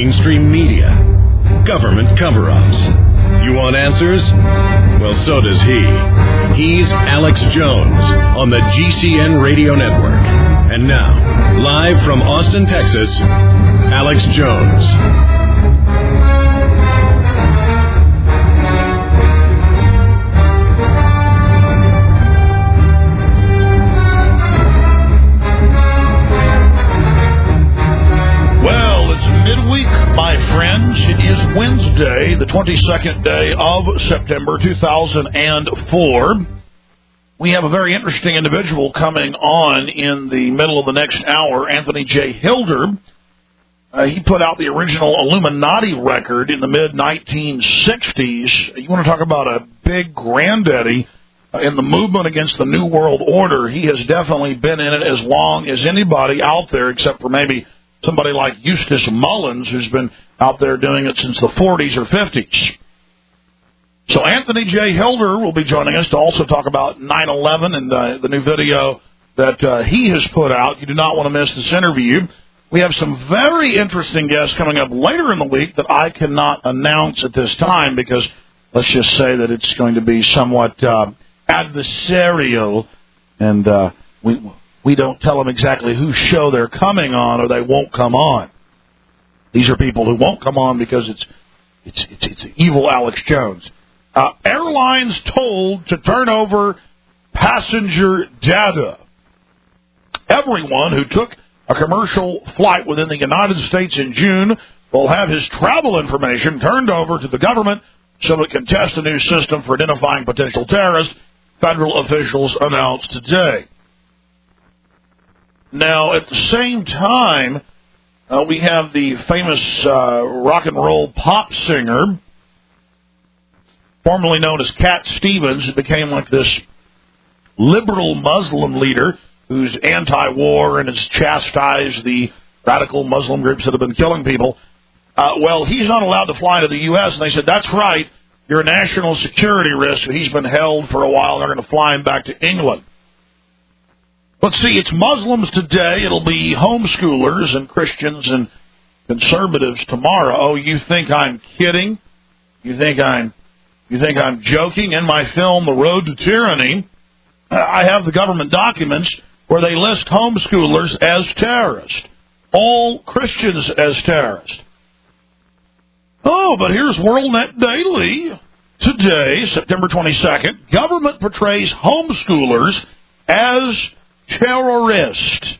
mainstream media, government cover-ups. You want answers? Well, so does he. He's Alex Jones on the GCN Radio Network. And now, live from Austin, Texas, Alex Jones. My friends, it is Wednesday, the 22nd day of September 2004. We have a very interesting individual coming on in the middle of the next hour, Anthony J. Hilder. He put out the original Illuminati record in the mid-1960s. You want to talk about a big granddaddy in the movement against the New World Order. He has definitely been in it as long as anybody out there, except for maybe somebody like Eustace Mullins, who's been out there doing it since the 40s or 50s. So Anthony J. Hilder will be joining us to also talk about 9/11 and the new video that he has put out. You do not want to miss this interview. We have some very interesting guests coming up later in the week that I cannot announce at this time because let's just say that it's going to be somewhat adversarial, and we don't tell them exactly whose show they're coming on or they won't come on. These are people who won't come on because it's evil Alex Jones. Airlines told to turn over passenger data. Everyone who took a commercial flight within the United States in June will have his travel information turned over to the government so it can test a new system for identifying potential terrorists, federal officials announced today. Now, at the same time, we have the famous rock and roll pop singer, formerly known as Cat Stevens, who became like this liberal Muslim leader who's anti-war and has chastised the radical Muslim groups that have been killing people. Well, he's not allowed to fly to the U.S., and they said, that's right, you're a national security risk, and he's been held for a while, and they're going to fly him back to England. Let's see, it's Muslims today. It'll be homeschoolers and Christians and conservatives tomorrow. Oh, you think I'm kidding? You think I'm joking? In my film, The Road to Tyranny, I have the government documents where they list homeschoolers as terrorists, all Christians as terrorists. Oh, but here's WorldNet Daily. Today, September 22nd, government portrays homeschoolers as terrorist.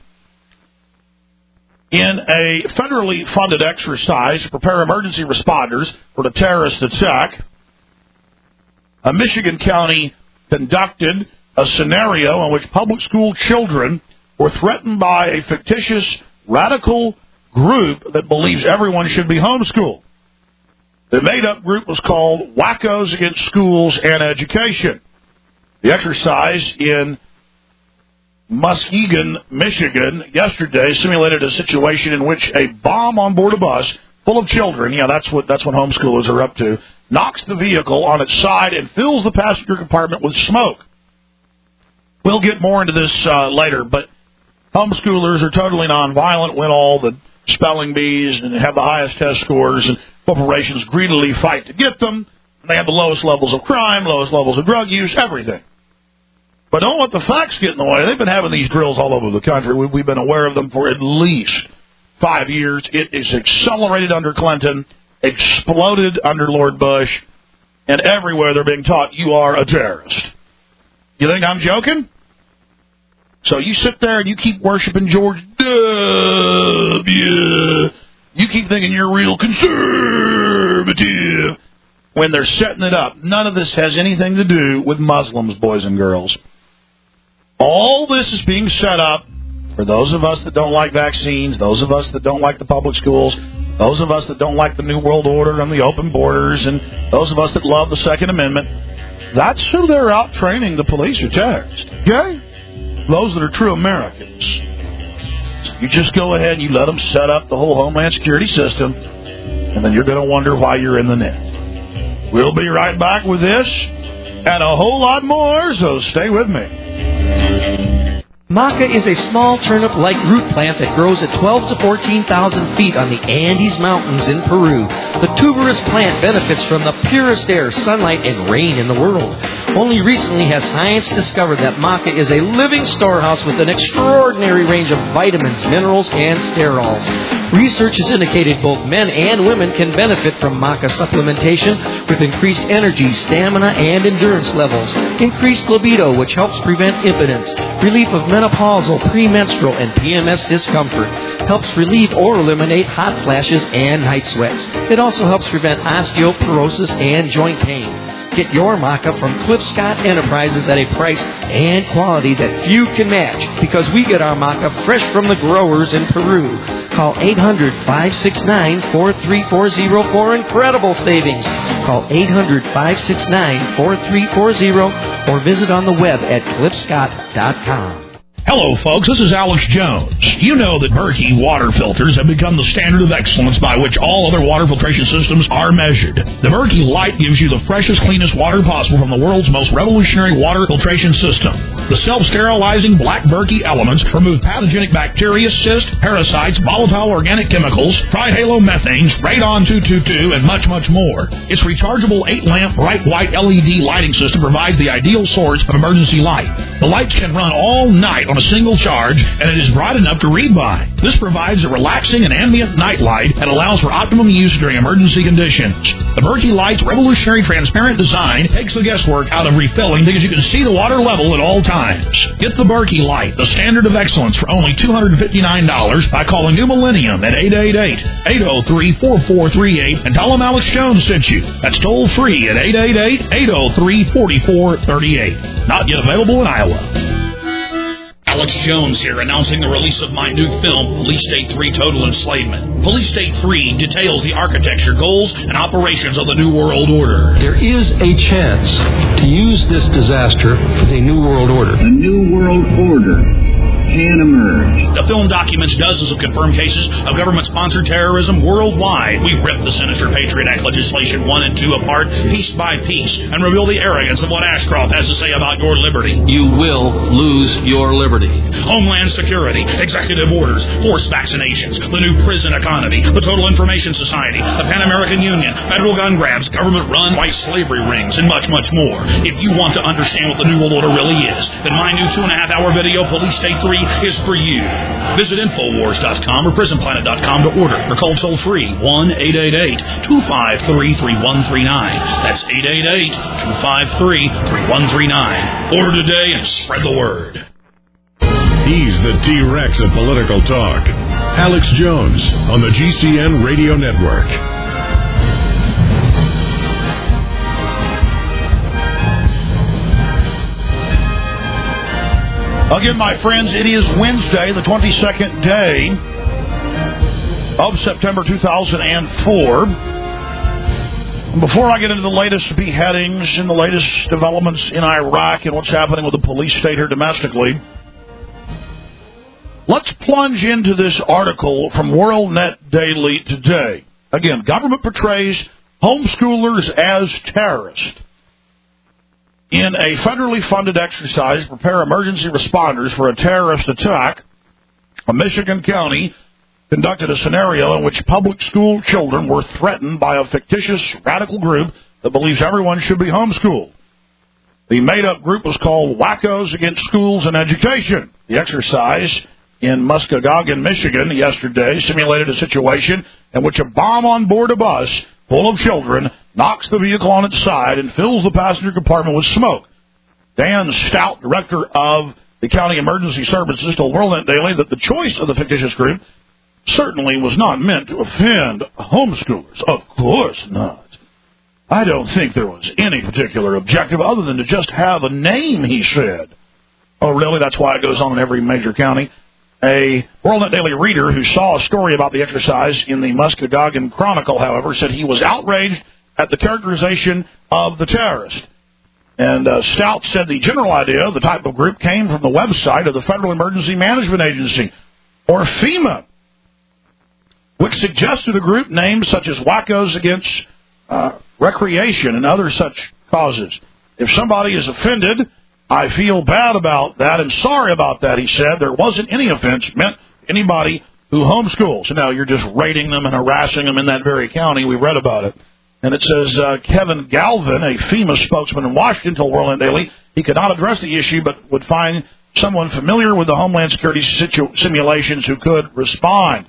In a federally funded exercise to prepare emergency responders for the terrorist attack, a Michigan county conducted a scenario in which public school children were threatened by a fictitious radical group that believes everyone should be homeschooled. The made-up group was called Wackos Against Schools and Education. The exercise in Muskegon, Michigan, yesterday simulated a situation in which a bomb on board a bus full of children, that's what homeschoolers are up to, knocks the vehicle on its side and fills the passenger compartment with smoke. We'll get more into this later, but homeschoolers are totally nonviolent, win all the spelling bees, and have the highest test scores, and corporations greedily fight to get them. They have the lowest levels of crime, lowest levels of drug use, everything. But don't let the facts get in the way. They've been having these drills all over the country. We've been aware of them for at least 5 years. It is accelerated under Clinton, exploded under Lord Bush, and everywhere they're being taught, you are a terrorist. You think I'm joking? So you sit there and you keep worshiping George W. You keep thinking you're real conservative when they're setting it up. None of this has anything to do with Muslims, boys and girls. All this is being set up for those of us that don't like vaccines, those of us that don't like the public schools, those of us that don't like the New World Order and the open borders, and those of us that love the Second Amendment. That's who they're out training the police or terrorists. Okay? Those that are true Americans. So you just go ahead and you let them set up the whole Homeland Security system, and then you're going to wonder why you're in the net. We'll be right back with this and a whole lot more, so stay with me. Maca is a small turnip-like root plant that grows at 12 to 14,000 feet on the Andes Mountains in Peru. The tuberous plant benefits from the purest air, sunlight, and rain in the world. Only recently has science discovered that maca is a living storehouse with an extraordinary range of vitamins, minerals, and sterols. Research has indicated both men and women can benefit from maca supplementation with increased energy, stamina, and endurance levels, increased libido, which helps prevent impotence, relief of menopausal, premenstrual, and PMS discomfort, helps relieve or eliminate hot flashes and night sweats. It also helps prevent osteoporosis and joint pain. Get your maca from Cliff Scott Enterprises at a price and quality that few can match, because we get our maca fresh from the growers in Peru. Call 800-569-4340 for incredible savings. Call 800-569-4340 or visit on the web at cliffscott.com. Hello, folks. This is Alex Jones. You know that Berkey water filters have become the standard of excellence by which all other water filtration systems are measured. The Berkey Light gives you the freshest, cleanest water possible from the world's most revolutionary water filtration system. The self-sterilizing black Berkey elements remove pathogenic bacteria, cysts, parasites, volatile organic chemicals, trihalomethanes, radon-222, and much, much more. Its rechargeable 8-lamp bright white LED lighting system provides the ideal source of emergency light. The lights can run all night on a single charge, and it is bright enough to read by. This provides a relaxing and ambient night light that allows for optimum use during emergency conditions. The Berkey Light's revolutionary transparent design takes the guesswork out of refilling because you can see the water level at all times. Get the Berkey Light, the standard of excellence, for only $259 by calling New Millennium at 888-803-4438 and tell them Alex Jones sent you. That's toll free at 888-803-4438. Not yet available in Iowa. Alex Jones here, announcing the release of my new film, Police State 3 Total Enslavement. Police State 3 details the architecture, goals, and operations of the New World Order. There is a chance to use this disaster for the New World Order. The New World Order can emerge. The film documents dozens of confirmed cases of government-sponsored terrorism worldwide. We rip the sinister Patriot Act legislation 1 and 2 apart, piece by piece, and reveal the arrogance of what Ashcroft has to say about your liberty. You will lose your liberty. Homeland Security, executive orders, forced vaccinations, the new prison economy, the Total Information Society, the Pan American Union, federal gun grabs, government-run white slavery rings, and much, much more. If you want to understand what the New World Order really is, then my new 2.5-hour video, Police State 3, is for you. Visit Infowars.com or PrisonPlanet.com to order or call toll-free 1-888-253-3139. That's 888-253-3139. Order today and spread the word. He's the T-Rex of political talk. Alex Jones on the GCN Radio Network. Again, my friends, it is Wednesday, the 22nd day of September 2004. And before I get into the latest beheadings and the latest developments in Iraq and what's happening with the police state here domestically, let's plunge into this article from WorldNet Daily today. Again, government portrays homeschoolers as terrorists. In a federally funded exercise to prepare emergency responders for a terrorist attack, a Michigan county conducted a scenario in which public school children were threatened by a fictitious radical group that believes everyone should be homeschooled. The made-up group was called Wackos Against Schools and Education. The exercise in Muskegon, Michigan, yesterday simulated a situation in which a bomb on board a bus full of children knocks the vehicle on its side and fills the passenger compartment with smoke. Dan Stout, director of the County Emergency Services, told WorldNet Daily that the choice of the fictitious group certainly was not meant to offend homeschoolers. Of course not. I don't think there was any particular objective other than to just have a name, he said. Oh, really? That's why it goes on in every major county? A WorldNet Daily reader who saw a story about the exercise in the Muskegon Chronicle, however, said he was outraged at the characterization of the terrorist. And Stout said the general idea of the type of group came from the website of the Federal Emergency Management Agency, or FEMA, which suggested a group names such as Wackos Against Recreation and other such causes. If somebody is offended I feel bad about that and sorry about that, he said. There wasn't any offense meant to anybody who homeschools. So now you're just raiding them and harassing them in that very county. We read about it. And it says Kevin Galvin, a FEMA spokesman in Washington, told World Daily he could not address the issue but would find someone familiar with the Homeland Security simulations who could respond.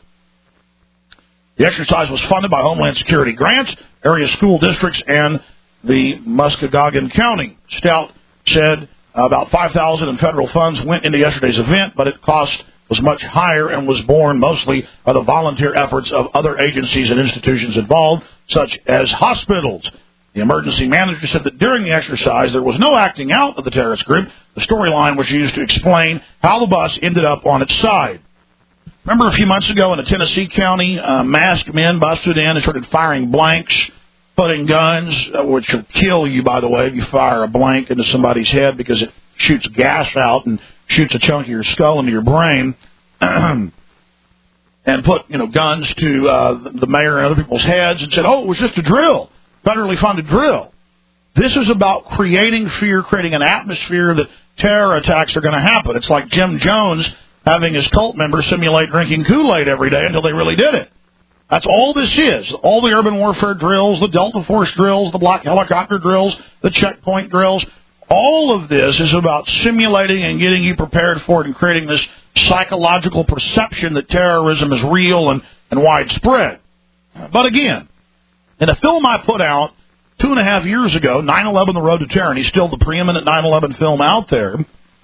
The exercise was funded by Homeland Security grants, area school districts, and the Muskegon County. Stout said about $5,000 in federal funds went into yesterday's event, but it cost was much higher and was borne mostly by the volunteer efforts of other agencies and institutions involved, such as hospitals. The emergency manager said that during the exercise there was no acting out of the terrorist group. The storyline was used to explain how the bus ended up on its side. Remember a few months ago in a Tennessee county, masked men busted in and started firing blanks, putting guns, which will kill you, by the way, if you fire a blank into somebody's head because it shoots gas out and shoots a chunk of your skull into your brain, and put, guns to the mayor and other people's heads and said, oh, it was just a drill, federally funded drill. This is about creating fear, creating an atmosphere that terror attacks are going to happen. It's like Jim Jones having his cult members simulate drinking Kool-Aid every day until they really did it. That's all this is. All the urban warfare drills, the Delta Force drills, the black helicopter drills, the checkpoint drills, all of this is about simulating and getting you prepared for it and creating this psychological perception that terrorism is real and widespread. But again, in a film I put out 2.5 years ago, 9/11: The Road to Tyranny, still the preeminent 9/11 film out there,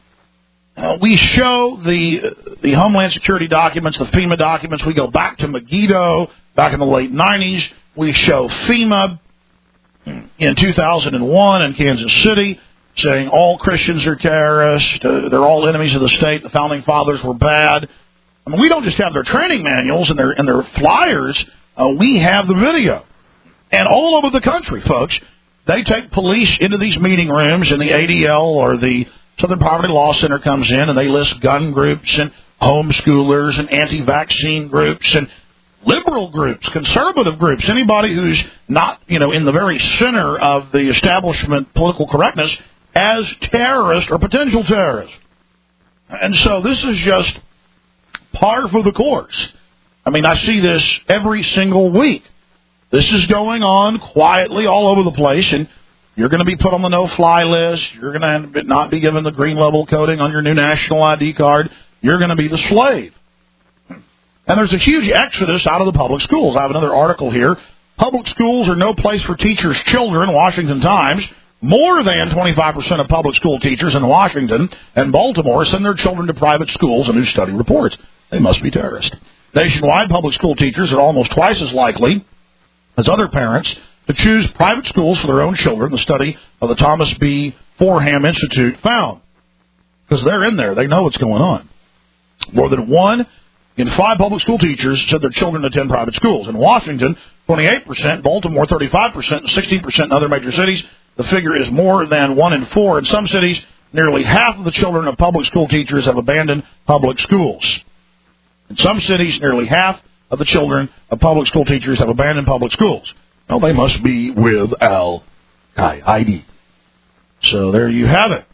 we show the Homeland Security documents, the FEMA documents. We go back to Megiddo, back in the late 90s. We show FEMA in 2001 in Kansas City, saying all Christians are terrorists, they're all enemies of the state, the Founding Fathers were bad. I mean, we don't just have their training manuals and their flyers, we have the video. And all over the country, folks, they take police into these meeting rooms, and the ADL or the Southern Poverty Law Center comes in, and they list gun groups and homeschoolers and anti-vaccine groups and liberal groups, conservative groups, anybody who's not, in the very center of the establishment political correctness as terrorists or potential terrorists. And so this is just par for the course. I mean, I see this every single week. This is going on quietly all over the place, and you're going to be put on the no-fly list. You're going to not be given the green level coding on your new national ID card. You're going to be the slave. And there's a huge exodus out of the public schools. I have another article here. Public schools are no place for teachers' children, Washington Times. More than 25% of public school teachers in Washington and Baltimore send their children to private schools, a new study reports. They must be terrorists. Nationwide, public school teachers are almost twice as likely as other parents to choose private schools for their own children, the study of the Thomas B. Forham Institute found. Because they're in there. They know what's going on. More than 1 in 5 public school teachers said their children attend private schools. In Washington, 28%, Baltimore, 35%, and 16% in other major cities. The figure is more than 1 in 4. In some cities, nearly half of the children of public school teachers have abandoned public schools. In some cities, nearly half of the children of public school teachers have abandoned public schools. Well, they must be with Al-Qaeda. So there you have it.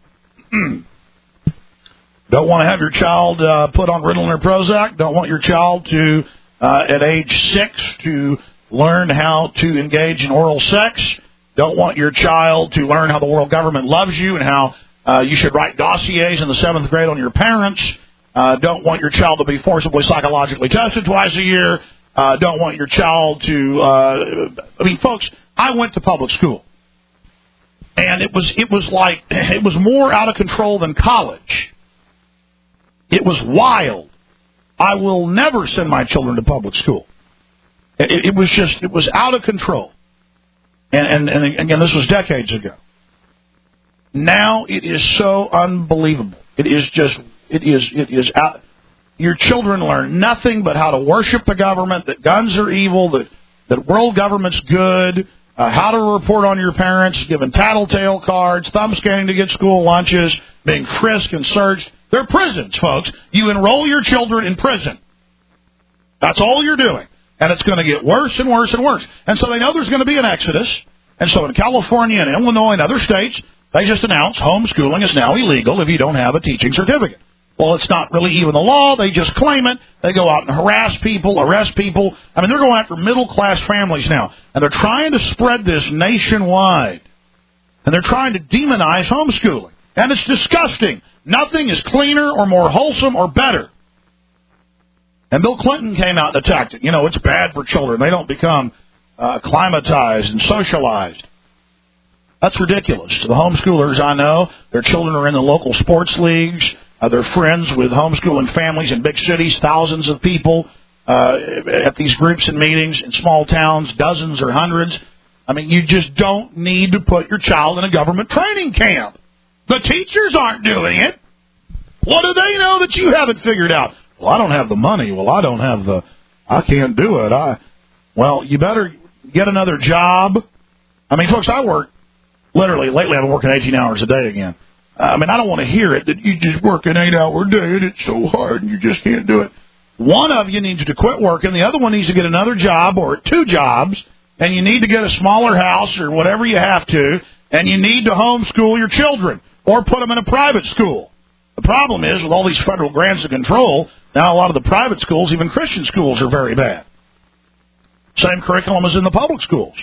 Don't want to have your child put on Ritalin or Prozac. Don't want your child to, at age 6, to learn how to engage in oral sex. Don't want your child to learn how the world government loves you and how you should write dossiers in the 7th grade on your parents. Don't want your child to be forcibly psychologically tested twice a year. Don't want your child to, folks, I went to public school. And it was more out of control than college. It was wild. I will never send my children to public school. It was out of control. And again, this was decades ago. Now it is so unbelievable. It is out. Your children learn nothing but how to worship the government, that guns are evil, that world government's good, how to report on your parents, giving tattletale cards, thumb scanning to get school lunches, being frisked and searched. They're prisons, folks. You enroll your children in prison. That's all you're doing. And it's going to get worse and worse and worse. And so they know there's going to be an exodus. And so in California and Illinois and other states, They just announced homeschooling is now illegal if you don't have a teaching certificate. Well, it's not really even the law. They just claim it. They go out and harass people, arrest people. I mean, they're going after middle-class families now. And they're trying to spread this nationwide. And they're trying to demonize homeschooling. And it's disgusting. Nothing is cleaner or more wholesome or better. And Bill Clinton came out and attacked it. You know, it's bad for children. They don't become acclimatized and socialized. That's ridiculous. The homeschoolers I know, their children are in the local sports leagues. They're friends with homeschooling families in big cities, thousands of people at these groups and meetings in small towns, dozens or hundreds. I mean, you just don't need to put your child in a government training camp. The teachers aren't doing it. What do they know that you haven't figured out? Well, I don't have the money. Well, I can't do it. Well, you better get another job. I mean, folks, I work, lately I've been working 18 hours a day again. I mean, I don't want to hear it that you just work an 8-hour day and it's so hard and you just can't do it. One of you needs to quit working. The other one needs to get another job or 2 jobs, and you need to get a smaller house or whatever you have to, and you need to homeschool your children or put them in a private school. The problem is, with all these federal grants of control, now a lot of the private schools, even Christian schools, are very bad. Same curriculum as in the public schools.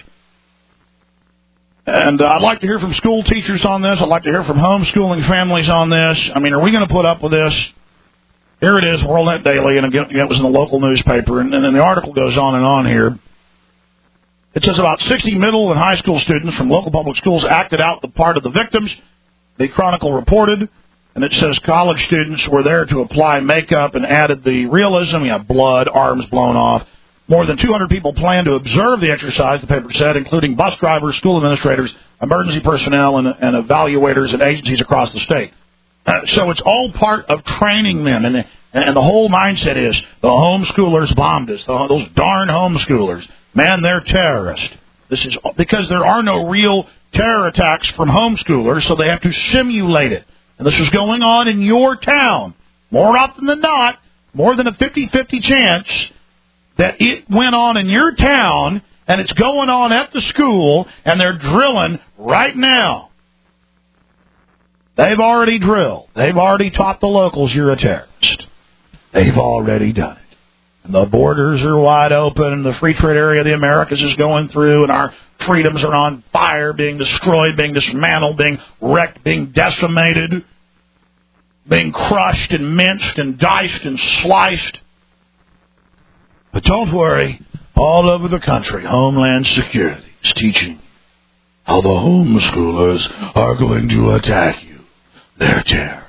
And I'd like to hear from school teachers on this. I'd like to hear from homeschooling families on this. I mean, are we going to put up with this? Here it is, WorldNet Daily, and again, it was in the local newspaper. And then the article goes on and on here. It says about 60 middle and high school students from local public schools acted out the part of the victims, the Chronicle reported. And it says college students were there to apply makeup and added the realism. You have blood, arms blown off. More than 200 people plan to observe the exercise, the paper said, including bus drivers, school administrators, emergency personnel, and evaluators and agencies across the state. So it's all part of training them. And the whole mindset is the homeschoolers bombed us. Those darn homeschoolers. Man, they're terrorists. This is because there are no real terror attacks from homeschoolers, so they have to simulate it. And this is going on in your town. More often than not, more than a 50-50 chance that it went on in your town, and it's going on at the school, and they're drilling right now. They've already drilled. They've already taught the locals you're a terrorist. They've already done it. And the borders are wide open, and the free trade area of the Americas is going through, and our freedoms are on fire, being destroyed, being dismantled, being wrecked, being decimated, being crushed and minced and diced and sliced. But don't worry, all over the country, Homeland Security is teaching how the homeschoolers are going to attack you. They're terrorists.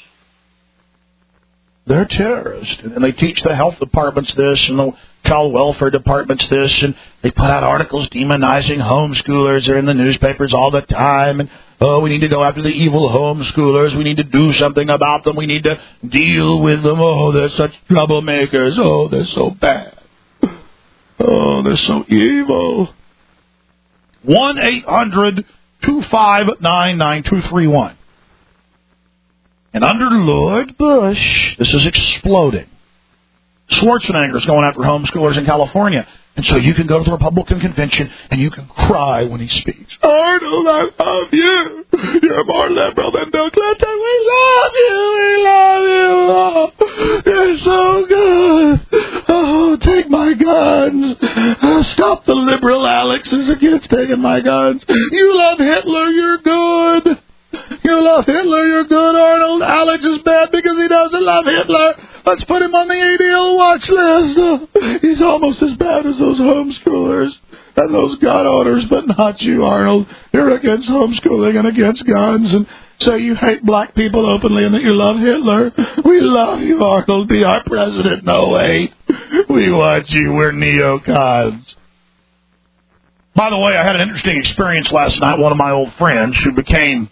They're terrorists. And they teach the health departments this and the child welfare departments this, and they put out articles demonizing homeschoolers. They're in the newspapers all the time. And, oh, we need to go after the evil homeschoolers. We need to do something about them. We need to deal with them. Oh, they're such troublemakers. Oh, they're so bad. Oh, they're so evil. 1-800-259-9231. And under Lord Bush, this is exploding. Schwarzenegger's going after homeschoolers in California. And so you can go to the Republican convention and you can cry when he speaks. Arnold, I love you. You're more liberal than Bill Clinton. We love you. We love you. Oh, you're so good. Oh, take my guns. Stop the liberal Alexes against taking my guns. You love Hitler. You're good. You love Hitler, you're good, Arnold. Alex is bad because he doesn't love Hitler. Let's put him on the ADL watch list. He's almost as bad as those homeschoolers and those gun owners, but not you, Arnold. You're against homeschooling and against guns, and say you hate black people openly and that you love Hitler. We love you, Arnold. Be our president. No, wait. We want you. We're neocons. By the way, I had an interesting experience last night. One of my old friends who became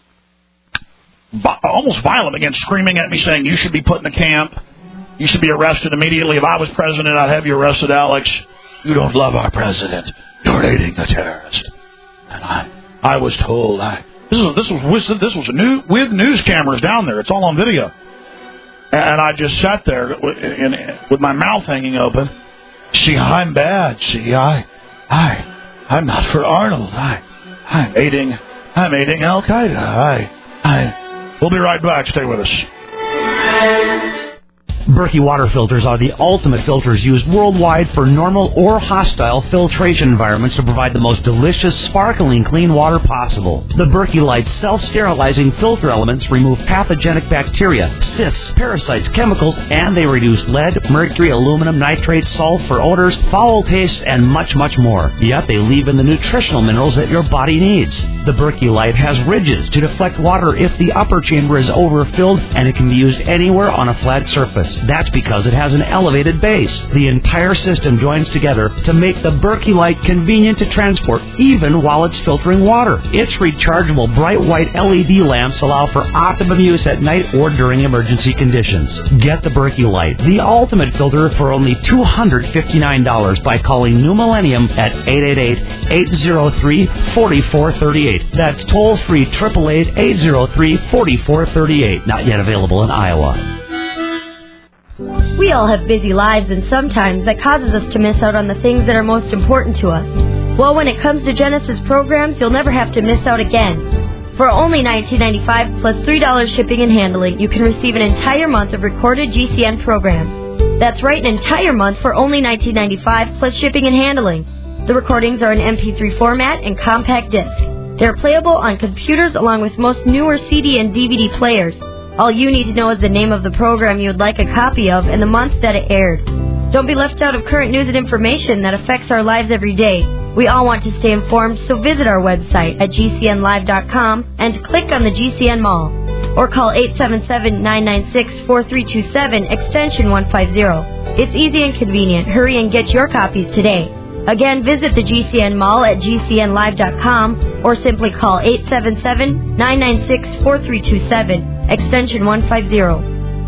almost violent again, screaming at me, saying, you should be put in a camp. You should be arrested immediately. If I was president, I'd have you arrested, Alex. You don't love our president. You're aiding a terrorist. And I was told, this was with news cameras down there. It's all on video. And I just sat there with my mouth hanging open. See, I'm bad. See, I'm not for Arnold. I'm aiding I'm aiding Al-Qaeda. We'll be right back. Stay with us. Berkey water filters are the ultimate filters used worldwide for normal or hostile filtration environments to provide the most delicious, sparkling clean water possible. The Berkey Light self-sterilizing filter elements remove pathogenic bacteria, cysts, parasites, chemicals, and they reduce lead, mercury, aluminum, nitrates, sulfur, odors, foul tastes, and much, much more. Yet they leave in the nutritional minerals that your body needs. The Berkey Light has ridges to deflect water if the upper chamber is overfilled, and it can be used anywhere on a flat surface. That's because it has an elevated base. The entire system joins together to make the Berkey Light convenient to transport, even while it's filtering water. Its rechargeable bright white LED lamps allow for optimum use at night or during emergency conditions. Get the Berkey Light, the ultimate filter, for only $259 by calling New Millennium at 888-803-4438. That's toll-free 888-803-4438. Not yet available in Iowa. We all have busy lives, and sometimes that causes us to miss out on the things that are most important to us. Well, when it comes to Genesis programs, you'll never have to miss out again. For only $19.95 plus $3 shipping and handling, you can receive an entire month of recorded GCN programs. That's right, an entire month for only $19.95 plus shipping and handling. The recordings are in MP3 format and compact disc. They're playable on computers along with most newer CD and DVD players. All you need to know is the name of the program you would like a copy of and the month that it aired. Don't be left out of current news and information that affects our lives every day. We all want to stay informed, so visit our website at gcnlive.com and click on the GCN Mall. Or call 877-996-4327, extension 150. It's easy and convenient. Hurry and get your copies today. Again, visit the GCN Mall at gcnlive.com or simply call 877-996-4327. Extension 150.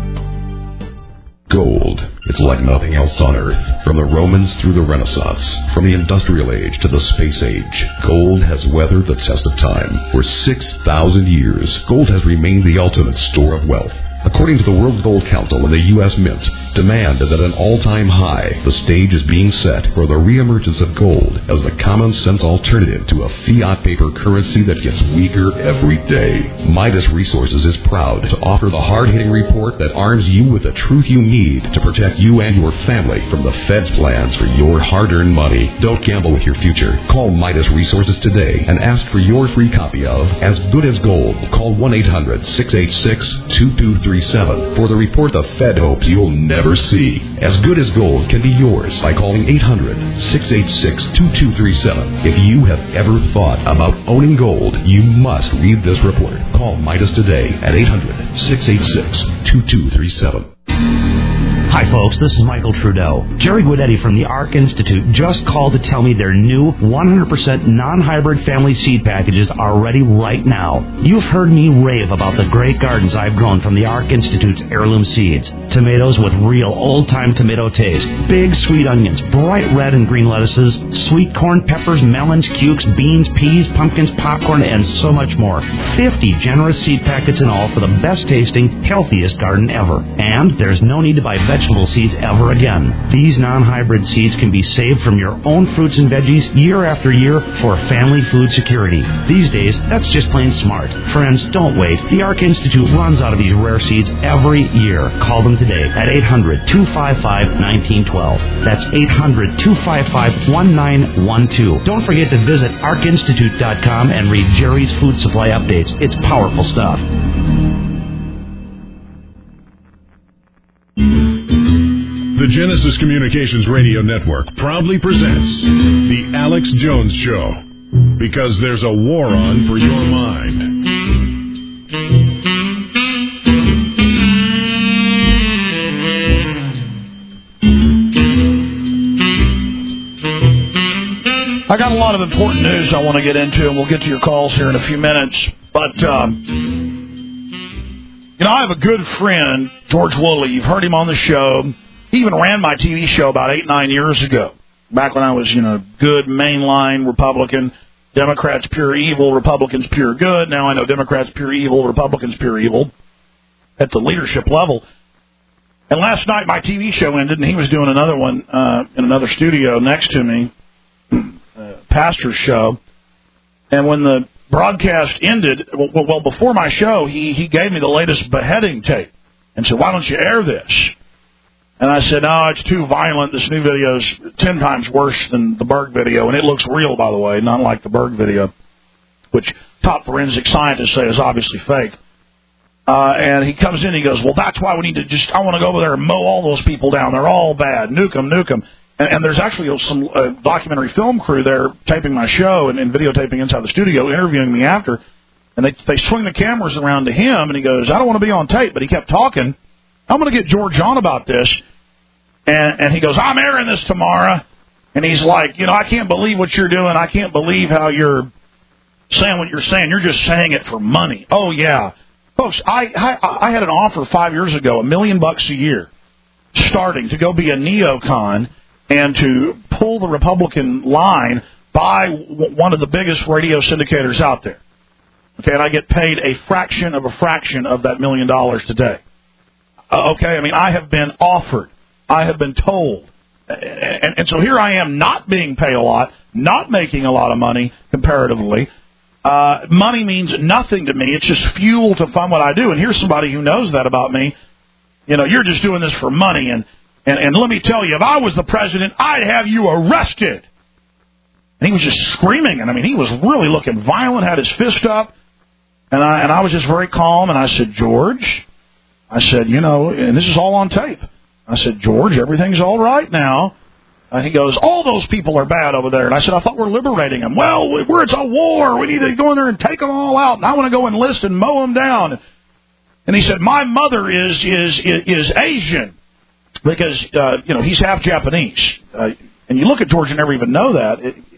Gold. It's like nothing else on Earth. From the Romans through the Renaissance, from the Industrial Age to the Space Age, gold has weathered the test of time. For 6,000 years, gold has remained the ultimate store of wealth. According to the World Gold Council and the U.S. Mint, demand is at an all-time high. The stage is being set for the reemergence of gold as the common-sense alternative to a fiat paper currency that gets weaker every day. Midas Resources is proud to offer the hard-hitting report that arms you with the truth you need to protect you and your family from the Fed's plans for your hard-earned money. Don't gamble with your future. Call Midas Resources today and ask for your free copy of As Good as Gold. Call 1-800-686-2237 for the report the Fed hopes you'll never see. As Good as Gold can be yours by calling 800-686-2237. If you have ever thought about owning gold, you must read this report. Call Midas today at 800-686-2237. Hi folks, this is Michael Trudeau. Jerry Guidetti from the ARC Institute just called to tell me their new 100% non-hybrid family seed packages are ready right now. You've heard me rave about the great gardens I've grown from the ARC Institute's heirloom seeds. Tomatoes with real old-time tomato taste, big sweet onions, bright red and green lettuces, sweet corn, peppers, melons, cukes, beans, peas, pumpkins, popcorn, and so much more. 50 generous seed packets in all for the best tasting, healthiest garden ever. And there's no need to buy vegetable seeds ever again. These non-hybrid seeds can be saved from your own fruits and veggies year after year for family food security. These days, that's just plain smart. Friends, don't wait. The ARC Institute runs out of these rare seeds every year. Call them today at 800-255-1912. That's 800-255-1912. Don't forget to visit arcinstitute.com and read Jerry's food supply updates. It's powerful stuff. The Genesis Communications Radio Network proudly presents The Alex Jones Show, because there's a war on for your mind. I got a lot of important news I want to get into, and we'll get to your calls here in a few minutes. But, I have a good friend, George Woolley. You've heard him on the show. He even ran my TV show about 8-9 years ago, back when I was, good mainline Republican, Democrats pure evil, Republicans pure good. Now I know Democrats pure evil, Republicans pure evil at the leadership level. And last night my TV show ended, and he was doing another one in another studio next to me, pastor's show. And when the broadcast ended, well, before my show, he gave me the latest beheading tape and said, why don't you air this? And I said, no, it's too violent. This new video is 10 times worse than the Berg video, and it looks real, by the way, not like the Berg video, which top forensic scientists say is obviously fake. And he comes in and he goes, well, that's why we need to I want to go over there and mow all those people down. They're all bad. Nuke them. And there's actually some documentary film crew there taping my show and videotaping inside the studio, interviewing me after. And they swing the cameras around to him, and he goes, I don't want to be on tape. But he kept talking. I'm going to get George on about this. And he goes, I'm airing this tomorrow. And he's like, I can't believe what you're doing. I can't believe how you're saying what you're saying. You're just saying it for money. Oh, yeah. Folks, I had an offer 5 years ago, $1 million a year, starting to go be a neocon and to pull the Republican line by one of the biggest radio syndicators out there. Okay, and I get paid a fraction of that $1 million today. Okay, I mean, I have been offered. I have been told. And so here I am not being paid a lot, not making a lot of money comparatively. Money means nothing to me. It's just fuel to fund what I do. And here's somebody who knows that about me. You're just doing this for money. And let me tell you, if I was the president, I'd have you arrested. And he was just screaming. And, I mean, he was really looking violent, had his fist up. And I was just very calm. And I said, George, and this is all on tape. I said, George, everything's all right now. And he goes, all those people are bad over there. And I said, I thought we're liberating them. Well, it's a war. We need to go in there and take them all out. And I want to go enlist and mow them down. And he said, my mother is Asian because, he's half Japanese. And you look at George and never even know that.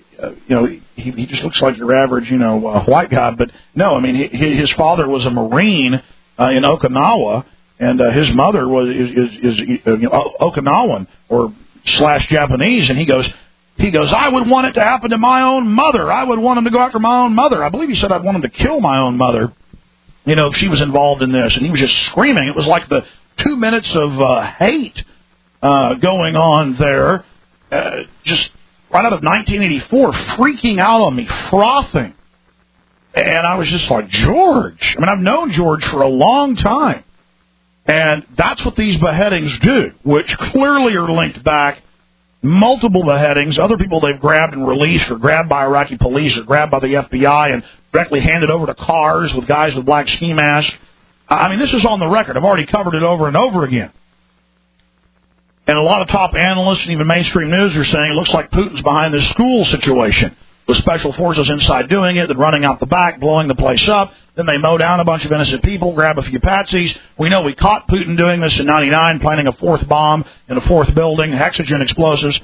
He just looks like your average, white guy. But no, I mean, his father was a Marine in Okinawa, and his mother is Okinawan or / Japanese. And he goes, I would want it to happen to my own mother. I would want him to go after my own mother. I believe he said I'd want him to kill my own mother, if she was involved in this. And he was just screaming. It was like the 2 minutes of hate going on there, just right out of 1984, freaking out on me, frothing. And I was just like, George. I mean, I've known George for a long time. And that's what these beheadings do, which clearly are linked back, multiple beheadings, other people they've grabbed and released or grabbed by Iraqi police or grabbed by the FBI and directly handed over to cars with guys with black ski masks. I mean, this is on the record. I've already covered it over and over again. And a lot of top analysts and even mainstream news are saying it looks like Putin's behind this school situation, with special forces inside doing it, then running out the back, blowing the place up. Then they mow down a bunch of innocent people, grab a few patsies. We know we caught Putin doing this in '99, planting a fourth bomb in a fourth building, hexagen explosives.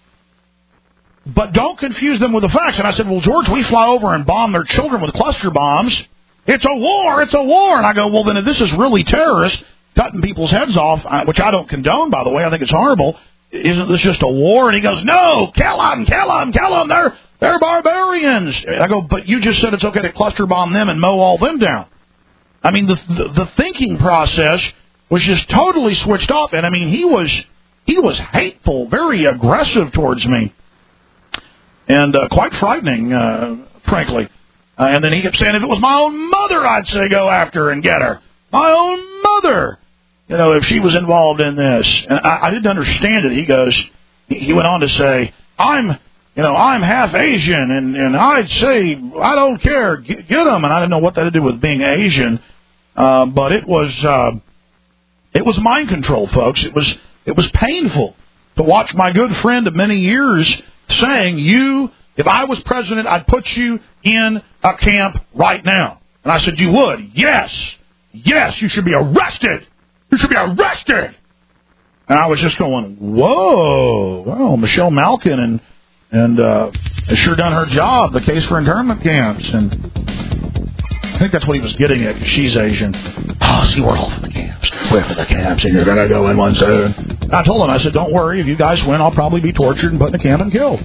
But don't confuse them with the facts. And I said, well, George, we fly over and bomb their children with cluster bombs. It's a war. And I go, well, then if this is really terrorists cutting people's heads off, which I don't condone, by the way, I think it's horrible, isn't this just a war? And he goes, no, kill them. They're barbarians. I go, but you just said it's okay to cluster bomb them and mow all them down. I mean, the thinking process was just totally switched off. And I mean, he was hateful, very aggressive towards me, and quite frightening, frankly. And then he kept saying, if it was my own mother, I'd say go after her and get her. My own mother, if she was involved in this. And I didn't understand it. He went on to say, I'm half Asian, and I'd say, I don't care, get them. And I didn't know what that had to do with being Asian, but it was mind control, folks. It was painful to watch my good friend of many years saying, if I was president, I'd put you in a camp right now. And I said, you would? Yes, you should be arrested. And I was just going, whoa, well, Michelle Malkin and has sure done her job, the case for internment camps. And I think that's what he was getting at, because she's Asian. Oh, see, we're all for the camps. We're for the camps, and you're going to go in one soon. And I told him, I said, don't worry, if you guys win, I'll probably be tortured and put in a camp and killed.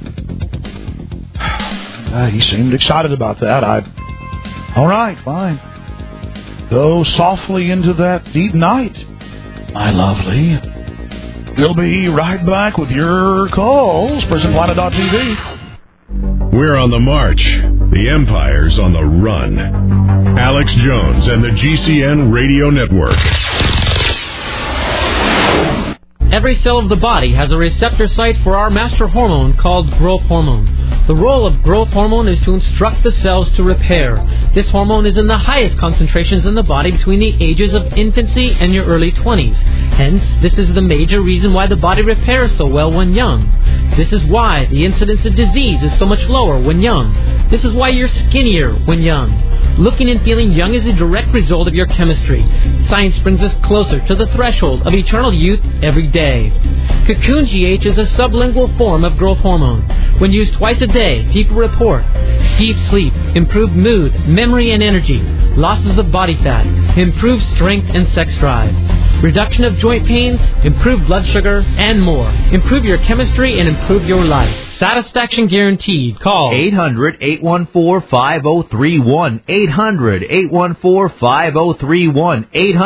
He seemed excited about that. All right, fine. Go softly into that deep night, my lovely. We'll be right back with your calls. PrisonPlanet.tv. We're on the march. The Empire's on the run. Alex Jones and the GCN Radio Network. Every cell of the body has a receptor site for our master hormone called growth hormone. The role of growth hormone is to instruct the cells to repair. This hormone is in the highest concentrations in the body between the ages of infancy and your early 20s. Hence, this is the major reason why the body repairs so well when young. This is why the incidence of disease is so much lower when young. This is why you're skinnier when young. Looking and feeling young is a direct result of your chemistry. Science brings us closer to the threshold of eternal youth every day. Cocoon GH is a sublingual form of growth hormone. When used twice a day, people report deep sleep, improved mood, memory and energy, losses of body fat, improved strength and sex drive, reduction of joint pains, improved blood sugar, and more. Improve your chemistry and improve your life. Satisfaction guaranteed. Call 800-814-5031. 800-814-5031.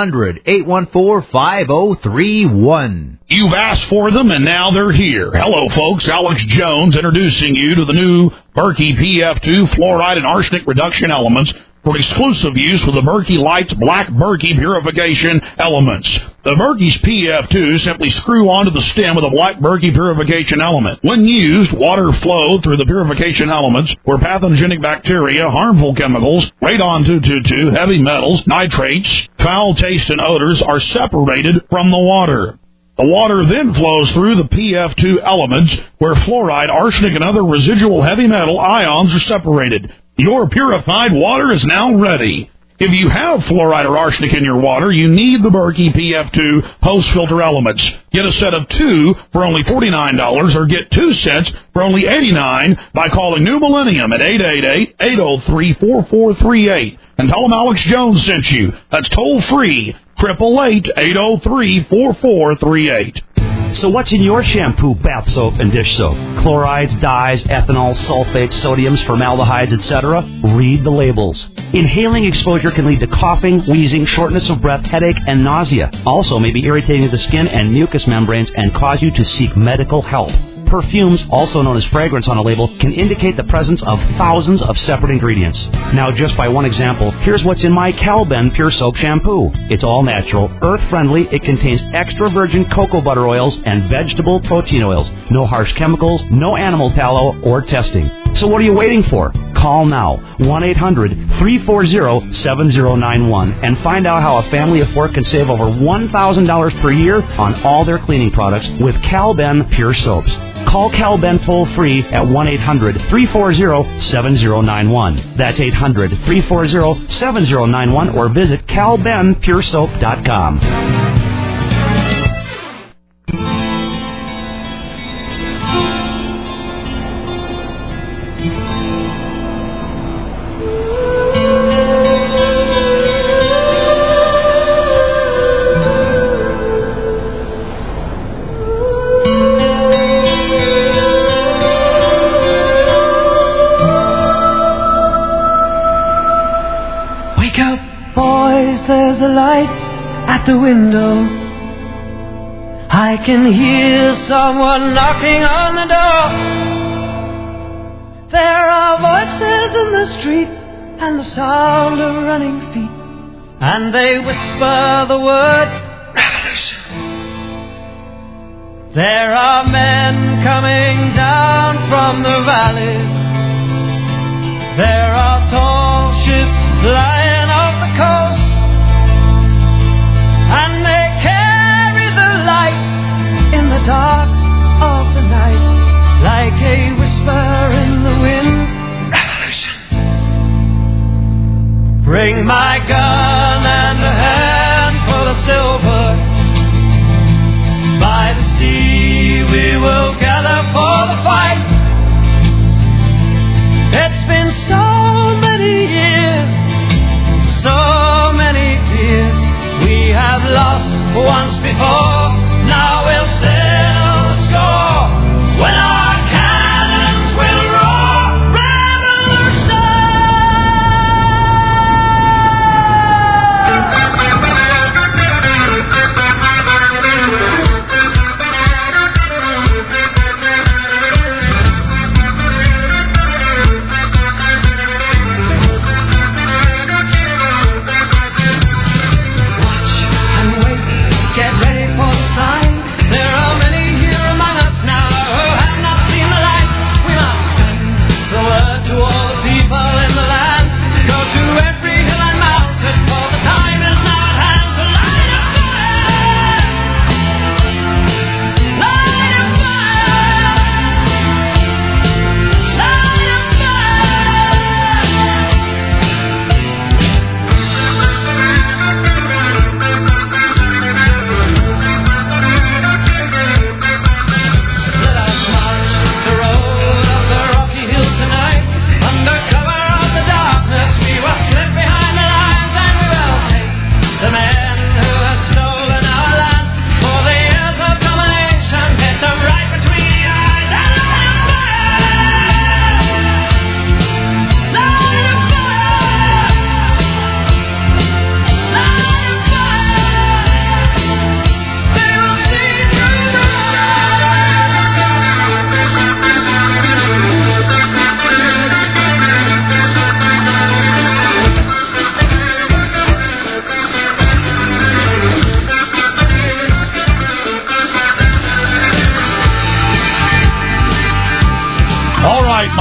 800-814-5031. You've asked for them, and now they're here. Hello, folks. Alex Jones introducing you to the new Berkey PF2 fluoride and arsenic reduction elements for exclusive use with the Berkey Lights Black Berkey Purification Elements. The Berkey's PF2 simply screw onto the stem with a Black Berkey Purification Element. When used, water flow through the purification elements where pathogenic bacteria, harmful chemicals, radon-222, heavy metals, nitrates, foul taste, and odors are separated from the water. The water then flows through the PF2 elements where fluoride, arsenic, and other residual heavy metal ions are separated. Your purified water is now ready. If you have fluoride or arsenic in your water, you need the Berkey PF2 post-filter elements. Get a set of 2 for only $49 or get 2 sets for only $89 by calling New Millennium at 888-803-4438 and tell them Alex Jones sent you. That's toll-free, 888-803-4438. So what's in your shampoo, bath soap, and dish soap? Chlorides, dyes, ethanol, sulfates, sodiums, formaldehydes, etc.? Read the labels. Inhaling exposure can lead to coughing, wheezing, shortness of breath, headache, and nausea. Also may be irritating to the skin and mucous membranes and cause you to seek medical help. Perfumes, also known as fragrance on a label, can indicate the presence of thousands of separate ingredients. Now, just by one example, here's what's in my Calben Pure Soap Shampoo. It's all natural, earth-friendly, it contains extra virgin cocoa butter oils and vegetable protein oils. No harsh chemicals, no animal tallow, or testing. So what are you waiting for? Call now, 1-800-340-7091, and find out how a family of 4 can save over $1,000 per year on all their cleaning products with Calben Pure Soaps. Call Calben toll-free at 1-800-340-7091. That's 800-340-7091, or visit calbenpuresoap.com. At the window, I can hear someone knocking on the door. There are voices in the street and the sound of running feet, and they whisper the word revolution. There are men coming down from the valleys. There are tall ships flying off the coast. And they carry the light in the dark of the night, like a whisper in the wind. Revolution. Bring my gun and a handful of silver. By the sea we will gather for the fight. It's been so many years, so many tears. We have lost once before, now we'll settle the score. When our cannons will roar,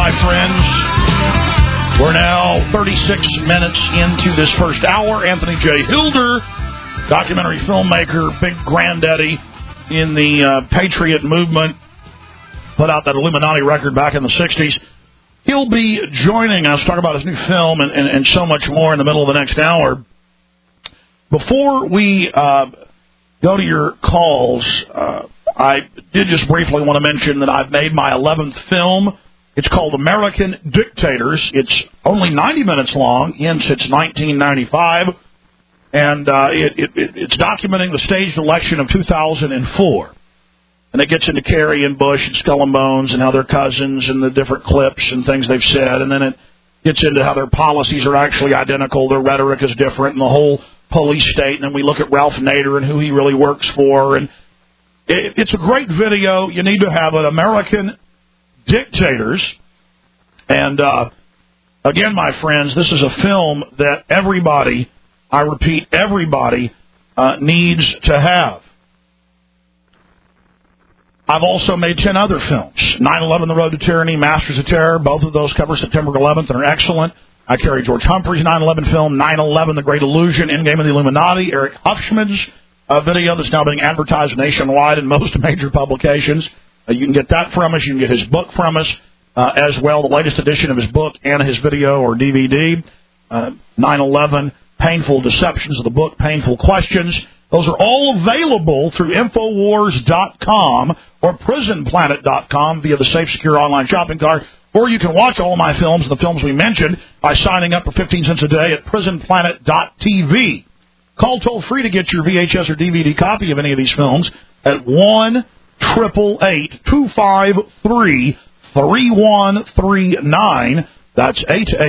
my friends. We're now 36 minutes into this first hour. Anthony J. Hilder, documentary filmmaker, big granddaddy in the Patriot movement, put out that Illuminati record back in the 60s. He'll be joining us, talk about his new film and so much more in the middle of the next hour. Before we go to your calls, I did just briefly want to mention that I've made my 11th film. It's called American Dictators. It's only 90 minutes long, hence it's 1995, and it's documenting the staged election of 2004. And it gets into Kerry and Bush and Skull and Bones and how they're cousins and the different clips and things they've said, and then it gets into how their policies are actually identical, their rhetoric is different, and the whole police state, and then we look at Ralph Nader and who he really works for, and it's a great video. You need to have it, American Dictators. And again, my friends, this is a film that everybody, I repeat, everybody needs to have. I've also made 10 other films. 9/11, The Road to Tyranny, Masters of Terror. Both of those cover September 11th and are excellent. I carry George Humphrey's 9/11 film, 9/11, The Great Illusion, Endgame of the Illuminati, Eric Huffman's video that's now being advertised nationwide in most major publications. You can get that from us. You can get his book from us as well, the latest edition of his book and his video or DVD. 9/11, Painful Deceptions of the book, Painful Questions. Those are all available through Infowars.com or PrisonPlanet.com via the safe, secure online shopping cart. Or you can watch all of my films, the films we mentioned, by signing up for 15 cents a day at PrisonPlanet.tv. Call toll-free to get your VHS or DVD copy of any of these films at 1-888-253-3139. That's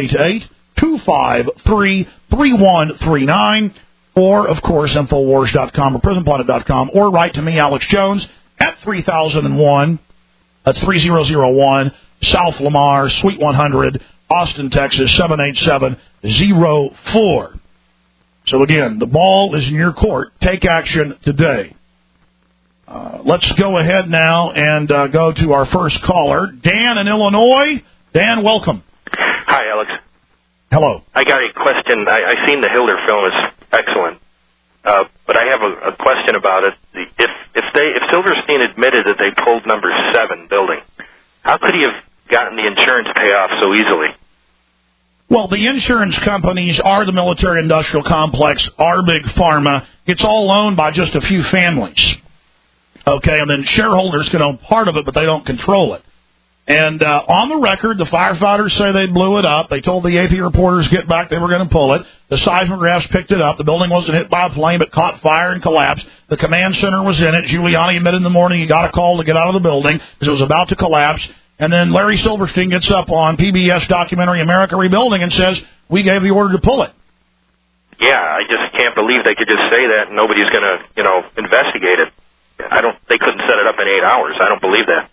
888-253-3139. Or, of course, Infowars.com or PrisonPlanet.com. Or write to me, Alex Jones, at 3001. That's 3001 South Lamar, Suite 100, Austin, Texas, 78704. So, again, the ball is in your court. Take action today. Let's go ahead now and go to our first caller, Dan in Illinois. Dan, welcome. Hi, Alex. Hello. I got a question. I seen the Hilder film. It's excellent. But I have a question about it. If Silverstein admitted that they pulled number 7 building, how could he have gotten the insurance payoff so easily? Well, the insurance companies are the military-industrial complex, are Big Pharma. It's all owned by just a few families. Okay, and then shareholders can own part of it, but they don't control it. And on the record, the firefighters say they blew it up. They told the AP reporters get back, they were going to pull it. The seismographs picked it up. The building wasn't hit by a plane, but caught fire and collapsed. The command center was in it. Giuliani admitted in the morning he got a call to get out of the building because it was about to collapse. And then Larry Silverstein gets up on PBS documentary America Rebuilding and says, we gave the order to pull it. Yeah, I just can't believe they could just say that and nobody's going to, investigate it. They couldn't set it up in 8 hours. I don't believe that.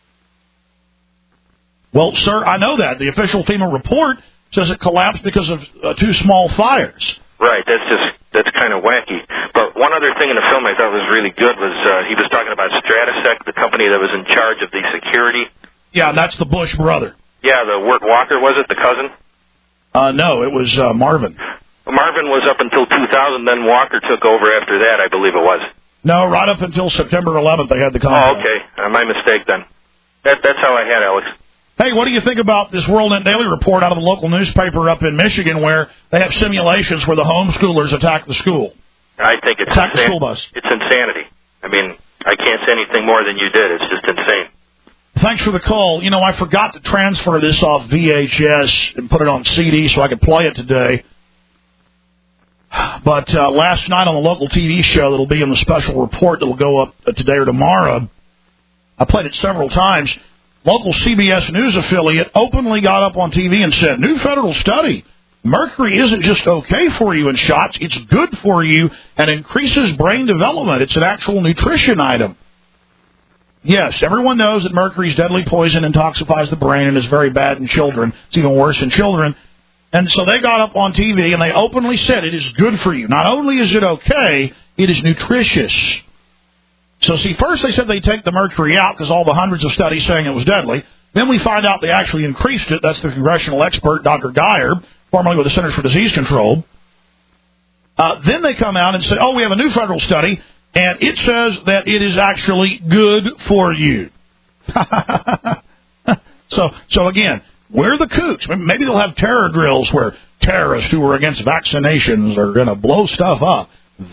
Well, sir, I know that. The official FEMA report says it collapsed because of 2 small fires. Right. That's kind of wacky. But one other thing in the film I thought was really good was he was talking about Stratasec, the company that was in charge of the security. Yeah, that's the Bush brother. Yeah, the Wirt Walker, was it, the cousin? No, it was Marvin. Marvin was up until 2000, then Walker took over after that, I believe it was. No, right up until September 11th they had the contract. Oh, okay. My mistake then. That's how I had Alex. Hey, what do you think about this World Net Daily report out of a local newspaper up in Michigan where they have simulations where the homeschoolers attack the school? I think it's attack the school bus. It's insanity. I mean, I can't say anything more than you did. It's just insane. Thanks for the call. I forgot to transfer this off VHS and put it on CD so I could play it today. But last night on the local TV show that'll be in the special report that'll go up today or tomorrow, I played it several times. Local CBS News affiliate openly got up on TV and said, new federal study, mercury isn't just okay for you in shots, it's good for you and increases brain development. It's an actual nutrition item. Yes, everyone knows that mercury is deadly poison, intoxifies the brain, and is very bad in children. It's even worse in children. And so they got up on TV and they openly said it is good for you. Not only is it okay, it is nutritious. So, see, first they said they take the mercury out because all the hundreds of studies saying it was deadly. Then we find out they actually increased it. That's the congressional expert, Dr. Geyer, formerly with the Centers for Disease Control. Then they come out and say, we have a new federal study, and it says that it is actually good for you. So again, we're the kooks. Maybe they'll have terror drills where terrorists who are against vaccinations are going to blow stuff up.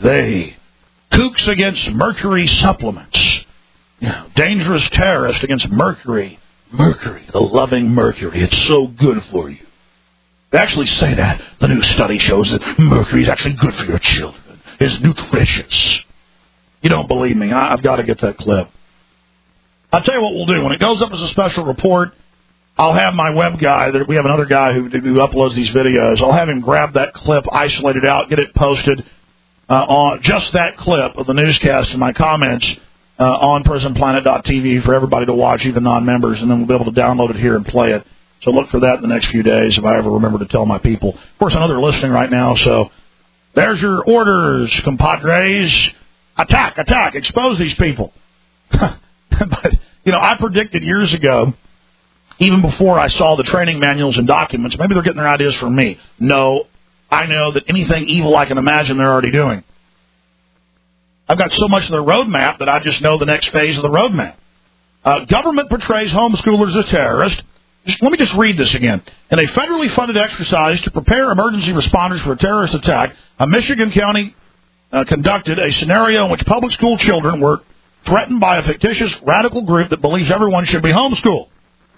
Kooks against mercury supplements. Dangerous terrorists against mercury. Mercury, the loving mercury. It's so good for you. They actually say that. The new study shows that mercury is actually good for your children. It's nutritious. You don't believe me? I've got to get that clip. I'll tell you what we'll do. When it goes up as a special report, I'll have my web guy. We have another guy who uploads these videos. I'll have him grab that clip, isolate it out, get it posted on just that clip of the newscast in my comments on PrisonPlanet.tv for everybody to watch, even non-members, and then we'll be able to download it here and play it. So look for that in the next few days if I ever remember to tell my people. Of course, I know they're listening right now, so there's your orders, compadres. Attack, expose these people. But, I predicted years ago, even before I saw the training manuals and documents, maybe they're getting their ideas from me. No, I know that anything evil I can imagine they're already doing. I've got so much of their roadmap that I just know the next phase of the roadmap. Government portrays homeschoolers as terrorists. Let me just read this again. In a federally funded exercise to prepare emergency responders for a terrorist attack, a Michigan county conducted a scenario in which public school children were threatened by a fictitious radical group that believes everyone should be homeschooled.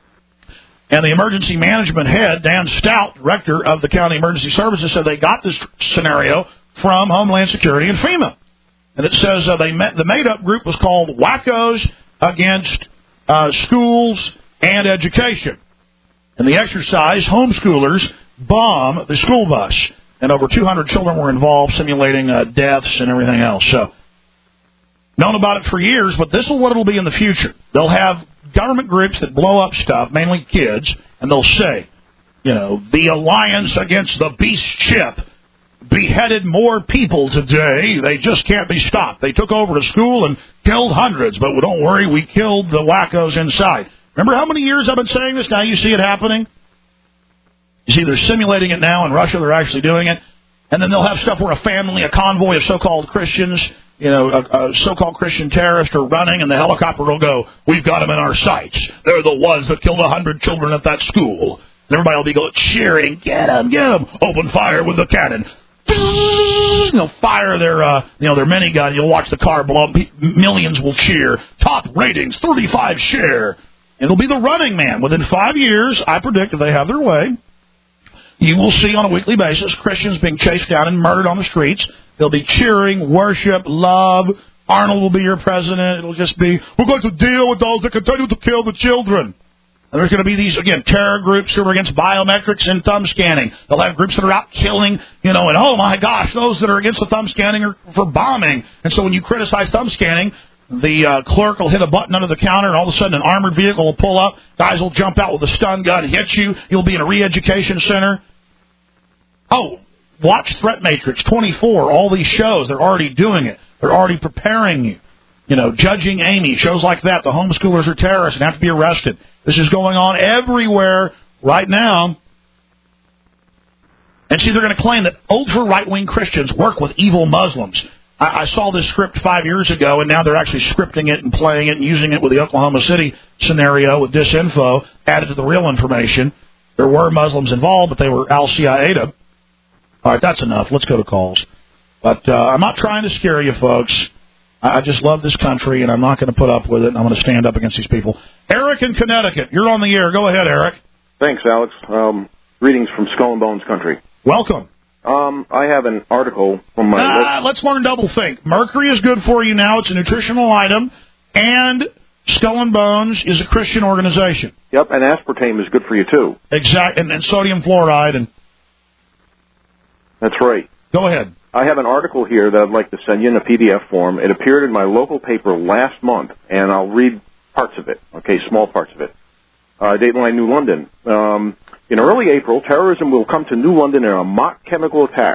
And the emergency management head, Dan Stout, director of the county emergency services, said they got this scenario from Homeland Security and FEMA. And it says the made-up group was called Wackos Against Schools and Education. In the exercise, homeschoolers bomb the school bus. And over 200 children were involved, simulating deaths and everything else. So, known about it for years, but this is what it'll be in the future. They'll have government groups that blow up stuff, mainly kids, and they'll say, the Alliance Against the Beast Chip beheaded more people today. They just can't be stopped. They took over a school and killed hundreds, but don't worry, we killed the wackos inside. Remember how many years I've been saying this? Now you see it happening? You see, they're simulating it now. In Russia, they're actually doing it. And then they'll have stuff where a convoy of so-called Christians, a so-called Christian terrorists are running, and the helicopter will go, we've got them in our sights. They're the ones that killed 100 children at that school. And everybody will be going, cheering, get them, open fire with the cannon. They'll fire their minigun. You'll watch the car blow up. Millions will cheer. Top ratings, 35 share. It'll be the Running Man. Within 5 years, I predict if they have their way, you will see on a weekly basis Christians being chased down and murdered on the streets. They'll be cheering, worship, love. Arnold will be your president. It'll just be, we're going to deal with those that continue to kill the children. And there's going to be these, again, terror groups who are against biometrics and thumb scanning. They'll have groups that are out killing, and oh my gosh, those that are against the thumb scanning are for bombing. And so when you criticize thumb scanning, the clerk will hit a button under the counter, and all of a sudden an armored vehicle will pull up. Guys will jump out with a stun gun, hit you. You'll be in a re-education center. Oh, watch Threat Matrix 24, all these shows. They're already doing it. They're already preparing you. Judging Amy, shows like that. The homeschoolers are terrorists and have to be arrested. This is going on everywhere right now. And see, they're going to claim that ultra-right-wing Christians work with evil Muslims. I saw this script 5 years ago, and now they're actually scripting it and playing it and using it with the Oklahoma City scenario with disinfo added to the real information. There were Muslims involved, but they were al-Qaeda. All right, that's enough. Let's go to calls. But I'm not trying to scare you, folks. I just love this country, and I'm not going to put up with it, and I'm going to stand up against these people. Eric in Connecticut, you're on the air. Go ahead, Eric. Thanks, Alex. Greetings from Skull and Bones country. Welcome. I have an article from my... let's learn double think. Mercury is good for you now. It's a nutritional item, and Skull and Bones is a Christian organization. Yep, and aspartame is good for you, too. Exactly, and sodium fluoride. And that's right. Go ahead. I have an article here that I'd like to send you in a PDF form. It appeared in my local paper last month, and I'll read parts of it, small parts of it. Dateline New London. In early April, terrorism will come to New London in a mock chemical attack.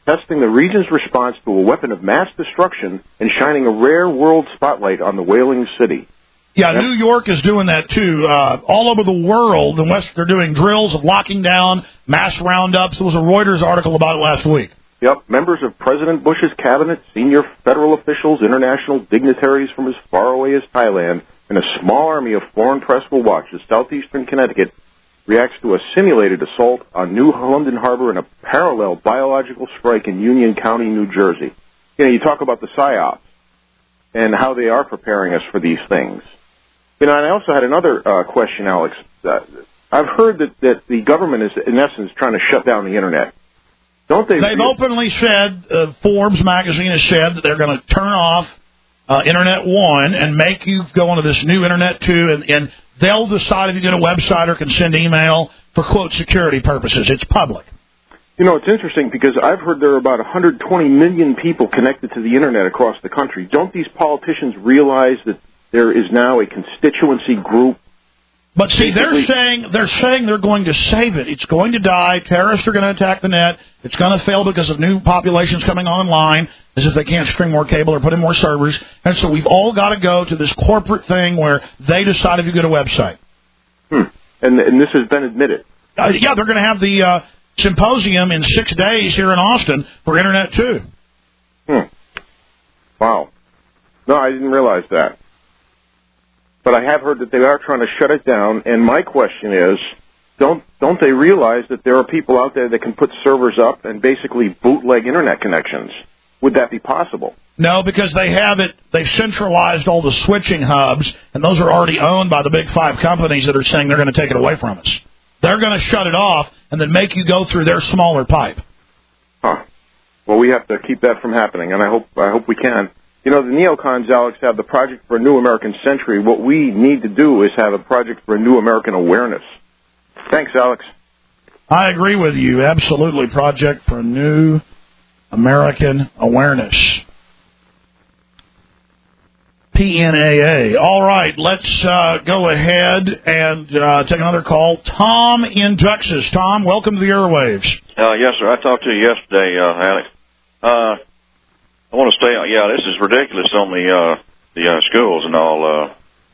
testing the region's response to a weapon of mass destruction and shining a rare world spotlight on the wailing city. Yeah, New York is doing that, too. All over the world, they're doing drills of locking down, mass roundups. There was a Reuters article about it last week. Yep, members of President Bush's cabinet, senior federal officials, international dignitaries from as far away as Thailand, and a small army of foreign press will watch as southeastern Connecticut reacts to a simulated assault on New London Harbor and a parallel biological strike in Union County, New Jersey. You know, you talk about the PSYOPs and how they are preparing us for these things. You know, and I also had another question, Alex. I've heard that the government is, in essence, trying to shut down the Internet. Don't they? They've openly said, Forbes magazine has said that they're going to turn off Internet 1 and make you go onto this new Internet 2, and they'll decide if you get a website or can send email for, quote, security purposes. It's public. You know, it's interesting because I've heard there are about 120 million people connected to the Internet across the country. Don't these politicians realize that there is now a constituency group? But see, they're saying they're going to save it. It's going to die. Terrorists are going to attack the net. It's going to fail because of new populations coming online, as if they can't string more cable or put in more servers. And so we've all got to go to this corporate thing where they decide if you get a website. And this has been admitted. Yeah, they're going to have the symposium in 6 days here in Austin for Internet 2. Wow. No, I didn't realize that. But I have heard that they are trying to shut it down, and my question is, don't they realize that there are people out there that can put servers up and basically bootleg Internet connections? Would that be possible? No, because they've centralized all the switching hubs, and those are already owned by the big 5 companies that are saying they're going to take it away from us. They're going to shut it off and then make you go through their smaller pipe. Well, we have to keep that from happening, and I hope we can. You know, the neocons, Alex, have the Project for a New American Century. What we need to do is have a Project for a New American Awareness. Thanks, Alex. I agree with you. Absolutely. Project for a New American Awareness. PNAA. All right, let's go ahead and take another call. Tom in Texas. Tom, welcome to the airwaves. Yes, sir. I talked to you yesterday, Alex. I want to stay on. Yeah, this is ridiculous on the schools and all.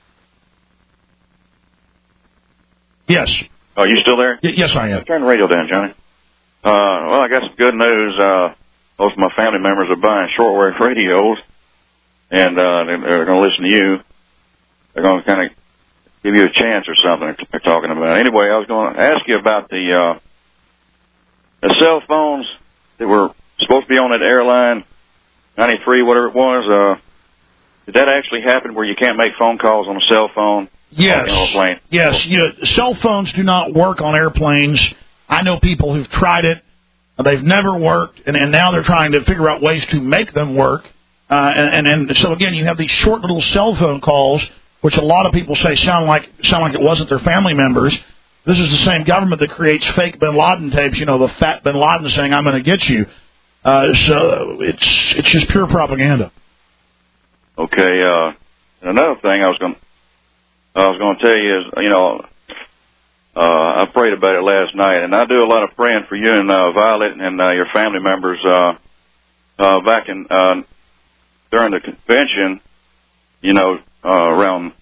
Yes. Are you still there? Yes, I am. Turn the radio down, Johnny. Well, I got some good news. Most of my family members are buying shortwave radios, and they're going to listen to you. They're going to kind of give you a chance or something they're talking about. Anyway, I was going to ask you about the cell phones that were supposed to be on that airline, 93, whatever it was. Did that actually happen where you can't make phone calls on a cell phone? Yes. On an airplane? Yes. Cell phones do not work on airplanes. I know people who've tried it. They've never worked, and now they're trying to figure out ways to make them work. And so, again, you have these short little cell phone calls, which a lot of people say sound like it wasn't their family members. This is the same government that creates fake Bin Laden tapes, you know, the fat Bin Laden saying, I'm going to get you. So it's just pure propaganda. Okay. And another thing I was going to tell you is, you know, I prayed about it last night, and I do a lot of praying for you and Violet and your family members. Back in during the convention, you know, around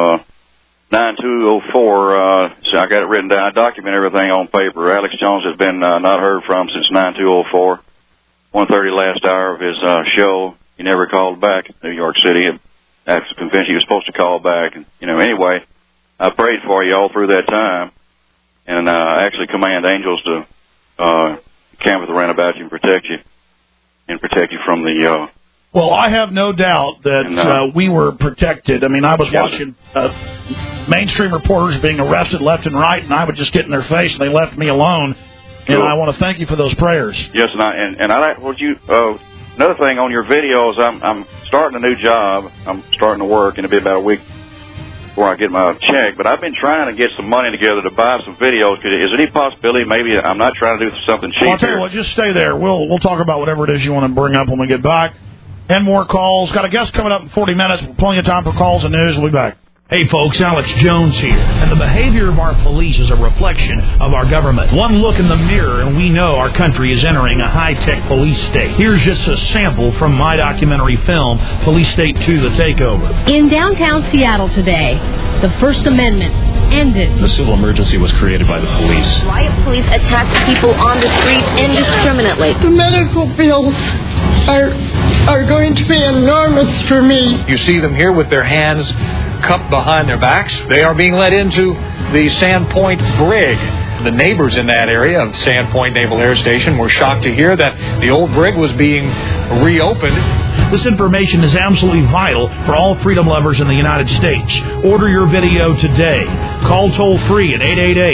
9204. So I got it written down. I document everything on paper. Alex Jones has been not heard from since 9204. 1:30 last hour of his show. He never called back in New York City. After the convention, he was supposed to call back. And, you know, anyway, I prayed for you all through that time. And I actually command angels to camp around about you and protect you from the... Well, I have no doubt that we were protected. I mean, I was watching mainstream reporters being arrested left and right, and I would just get in their face, and they left me alone. And I want to thank you for those prayers. Yes, and I like what you. Another thing on your videos, I'm starting a new job. I'm starting to work, and it'll be about a week before I get my check. But I've been trying to get some money together to buy some videos. Is there any possibility? Maybe I'm not trying to do something cheap. Well, I'll tell you what, just stay there. We'll talk about whatever it is you want to bring up when we get back. And more calls. Got a guest coming up in 40 minutes. Plenty of time for calls and news. We'll be back. Hey folks, Alex Jones here, and the behavior of our police is a reflection of our government. One look in the mirror and we know our country is entering a high-tech police state. Here's just a sample from my documentary film, Police State 2, The Takeover. In downtown Seattle today, the First Amendment ended. The civil emergency was created by the police. Riot police attacked people on the streets indiscriminately. The medical bills are going to be enormous for me. You see them here with their hands cupped behind their backs. They are being led into the Sandpoint brig. The neighbors in that area of Sandpoint Naval Air Station were shocked to hear that the old brig was being reopened. This information is absolutely vital for all freedom lovers in the United States. Order your video today. Call toll-free at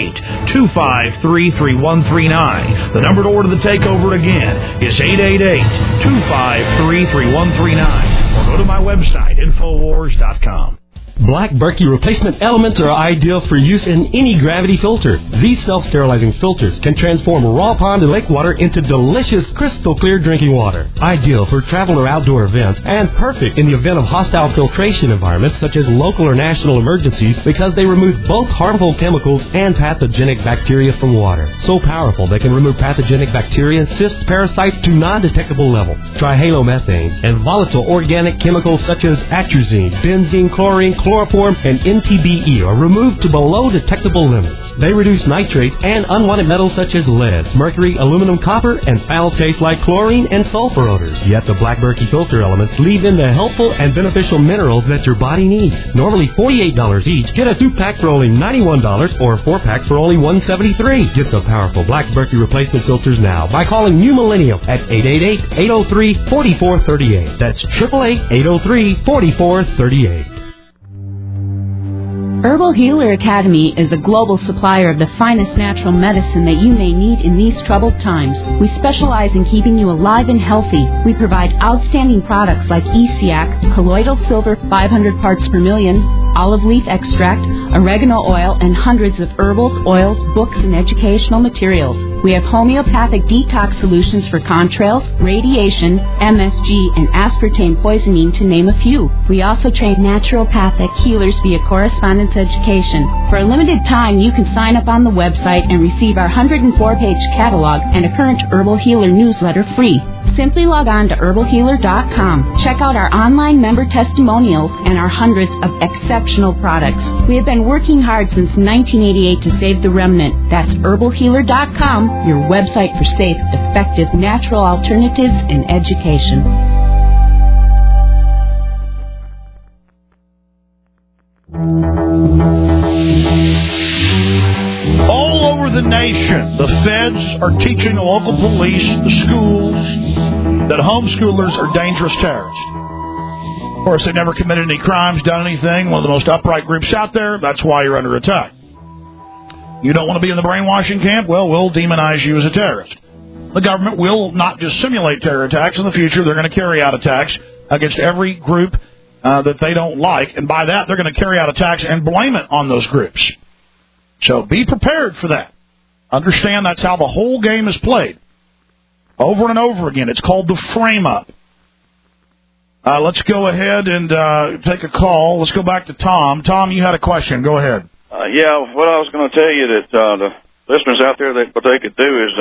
888-253-3139. The number to order The Takeover again is 888-253-3139. Or go to my website, Infowars.com. Black Berkey replacement elements are ideal for use in any gravity filter. These self-sterilizing filters can transform raw pond and lake water into delicious, crystal clear drinking water. Ideal for travel or outdoor events, and perfect in the event of hostile filtration environments such as local or national emergencies because they remove both harmful chemicals and pathogenic bacteria from water. So powerful they can remove pathogenic bacteria, cysts, parasites to non-detectable levels. Trihalomethanes and volatile organic chemicals such as atrazine, benzene, chlorine, chloroform, and NTBE are removed to below detectable limits. They reduce nitrates and unwanted metals such as lead, mercury, aluminum, copper, and foul taste like chlorine and sulfur odors. Yet the Black Berkey filter elements leave in the helpful and beneficial minerals that your body needs. Normally $48 each, get a 2-pack for only $91 or a 4-pack for only $173. Get the powerful Black Berkey replacement filters now by calling New Millennium at 888-803-4438. That's 888-803-4438. Herbal Healer Academy is a global supplier of the finest natural medicine that you may need in these troubled times. We specialize in keeping you alive and healthy. We provide outstanding products like ESEAC, colloidal silver 500 parts per million, olive leaf extract, oregano oil, and hundreds of herbals, oils, books, and educational materials. We have homeopathic detox solutions for contrails, radiation, MSG, and aspartame poisoning, to name a few. We also train naturopathic healers via correspondence education. For a limited time, you can sign up on the website and receive our 104-page catalog and a current Herbal Healer newsletter free. Simply log on to herbalhealer.com. Check out our online member testimonials and our hundreds of exceptional products. We have been working hard since 1988 to save the remnant. That's herbalhealer.com, your website for safe, effective, natural alternatives in education. All over the nation, the feds are teaching the local police, the schools, that homeschoolers are dangerous terrorists. Of course, they never committed any crimes, done anything. One of the most upright groups out there. That's why you're under attack. You don't want to be in the brainwashing camp? Well, we'll demonize you as a terrorist. The government will not just simulate terror attacks. In the future, they're going to carry out attacks against every group that they don't like. And by that, they're going to carry out attacks and blame it on those groups. So be prepared for that. Understand that's how the whole game is played. Over and over again. It's called the frame-up. Let's go ahead and take a call. Let's go back to Tom. Tom, you had a question. Go ahead. Yeah, what I was going to tell you that the listeners out there, what they could do is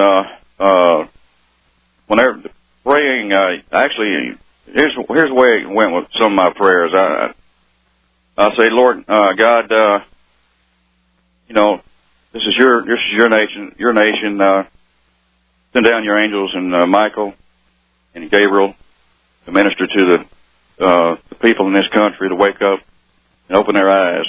when they're praying, actually, here's the way it went with some of my prayers. I say, Lord, God, this is your nation. Send down your angels and Michael and Gabriel to minister to the people in this country to wake up and open their eyes.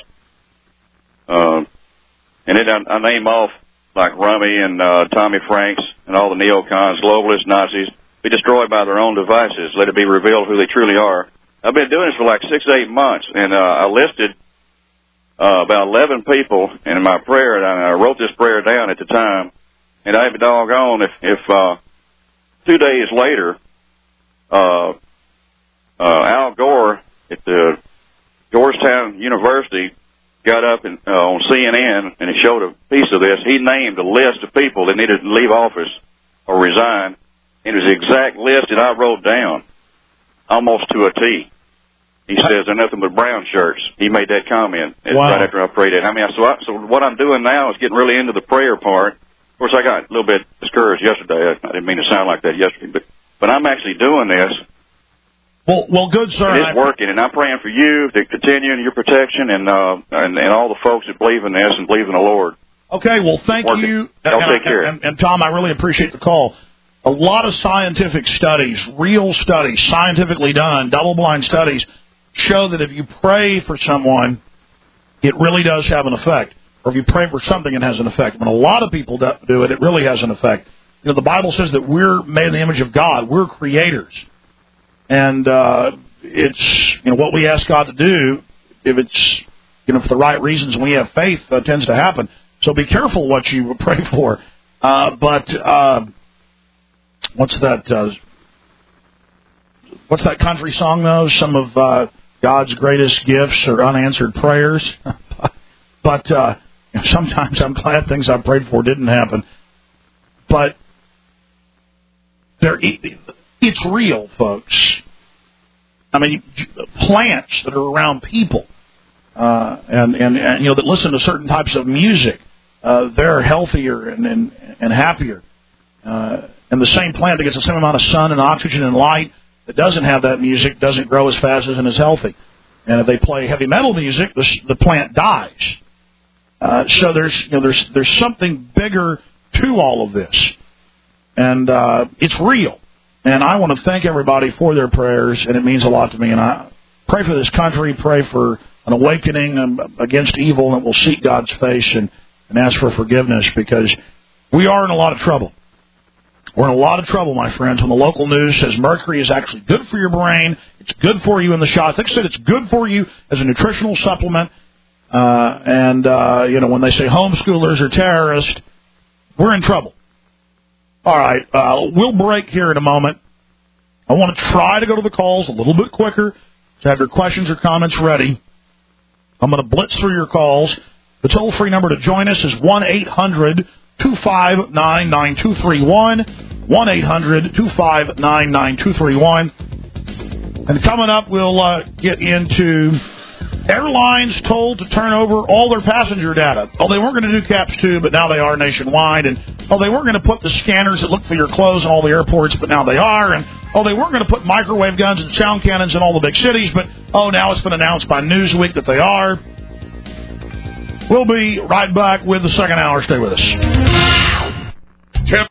And then I name off like Rummy and Tommy Franks and all the neocons, globalists, Nazis, be destroyed by their own devices. Let it be revealed who they truly are. I've been doing this for like 6 to 8 months, and I listed about 11 people in my prayer, and I wrote this prayer down at the time. And I'd be doggone if 2 days later, Al Gore at the Georgetown University got up on CNN and he showed a piece of this. He named a list of people that needed to leave office or resign. It was the exact list that I wrote down, almost to a T. He says they're nothing but brown shirts. He made that comment Wow. right after I prayed it. I mean, so what I'm doing now is getting really into the prayer part. Of course, I got a little bit discouraged yesterday. I didn't mean to sound like that yesterday, but I'm actually doing this. Well, good, sir. And it's working, and I'm praying for you to continue in your protection and all the folks that believe in this and believe in the Lord. Okay, well, thank you. Y'all take care. And Tom, I really appreciate the call. A lot of scientific studies, real studies, scientifically done, double-blind studies, show that if you pray for someone, it really does have an effect. Or if you pray for something, it has an effect. When a lot of people do it, it really has an effect. You know, the Bible says that we're made in the image of God. We're creators. And it's, you know, what we ask God to do, if it's, you know, for the right reasons and we have faith, tends to happen. So be careful what you pray for. But what's that country song, though? Some of God's greatest gifts are unanswered prayers. But sometimes I'm glad things I prayed for didn't happen. But it's real, folks. I mean, plants that are around people and you know, that listen to certain types of music, they're healthier and happier. And the same plant that gets the same amount of sun and oxygen and light that doesn't have that music doesn't grow as fast as and is healthy. And if they play heavy metal music, the plant dies. So there's something bigger to all of this, and it's real. And I want to thank everybody for their prayers, and it means a lot to me. And I pray for this country, pray for an awakening against evil, and we'll seek God's face and ask for forgiveness, because we are in a lot of trouble. We're in a lot of trouble, my friends, when the local news says mercury is actually good for your brain, it's good for you in the shots. They said it's good for you as a nutritional supplement. You know, when they say homeschoolers are terrorists, we're in trouble. All right, we'll break here in a moment. I want to try to go to the calls a little bit quicker, so have your questions or comments ready. I'm going to blitz through your calls. The toll-free number to join us is 1-800-259-9231, 1-800-259-9231. And coming up, we'll get into airlines told to turn over all their passenger data. Oh, they weren't going to do CAPS 2, but now they are nationwide. And, oh, they weren't going to put the scanners that look for your clothes in all the airports, but now they are. And, oh, they weren't going to put microwave guns and sound cannons in all the big cities, but, oh, now it's been announced by Newsweek that they are. We'll be right back with the second hour. Stay with us.